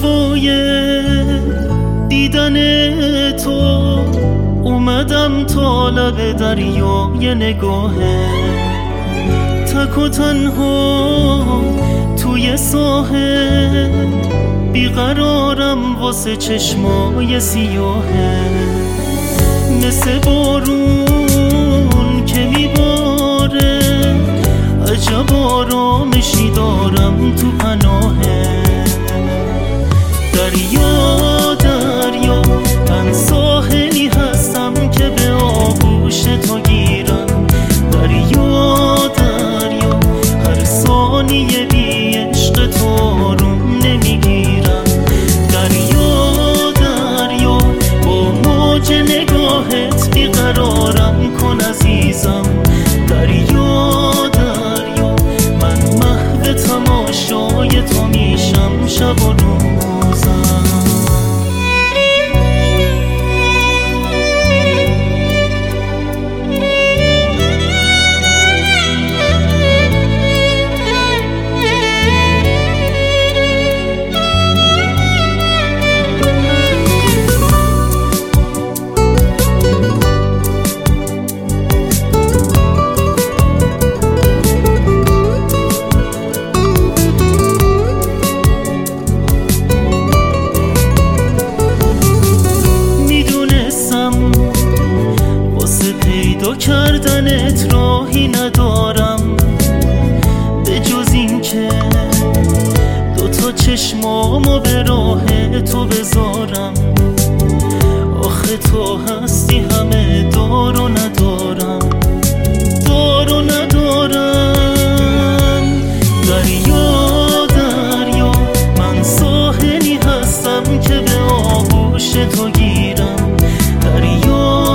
هوای دیدن تو اومدم تا لب دریای نگاهه، تک و تنها توی ساحل بیقرارم واسه چشمای سیاهه، مثل بارون که میباره عجب آرامشی دارم تو پناهه. دریا دریا من ساحلی هستم که به آغوش تو گیرم، دریا دریا هر ثانیه بی عشق تو آروم نمیگیرم، دریا دریا با موج نگاهت بیقرارم کن عزیزم، دریا دریا من محو تماشای تو میشم شب و روزم. پیدا کردنت راهی ندارم به جز این که دوتا چشمامو به راه تو بذارم، آخه تو هستی همه دار و ندارم، دار و ندارم. دریا دریا من ساحلی هستم که به آغوش تو گیرم، دریا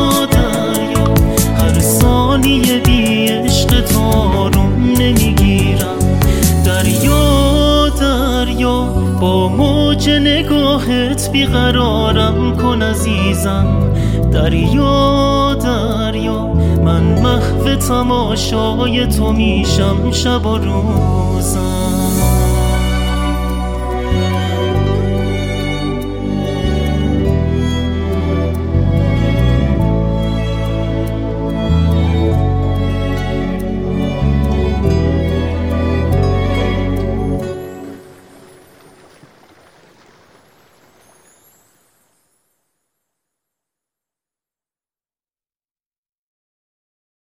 یه بی عشق تو آروم نمیگیرم، دریا دریا با موج نگاهت بیقرارم کن عزیزم، دریا دریا من محو تماشای تو میشم شب و روزم.